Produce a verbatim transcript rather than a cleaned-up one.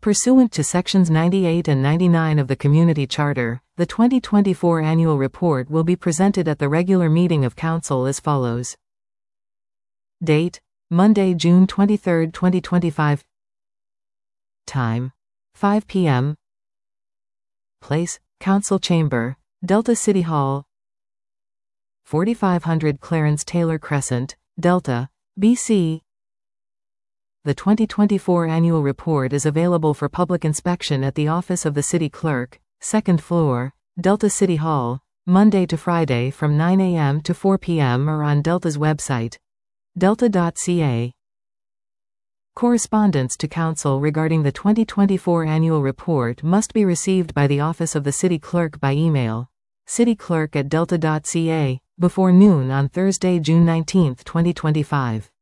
Pursuant to Sections ninety-eight and ninety-nine of the Community Charter, the twenty twenty-four annual report will be presented at the regular meeting of Council as follows. Date: Monday, June twenty-third, twenty twenty-five. Time: five p m Place: Council Chamber, Delta City Hall, forty-five hundred Clarence Taylor Crescent, Delta, B C. The twenty twenty-four annual report is available for public inspection at the Office of the City Clerk, second floor, Delta City Hall, Monday to Friday from nine a m to four p m or on Delta's website, delta dot c a. Correspondence to Council regarding the twenty twenty-four annual report must be received by the Office of the City Clerk by email, cityclerk at delta dot c a, before noon on Thursday, June nineteenth, twenty twenty-five.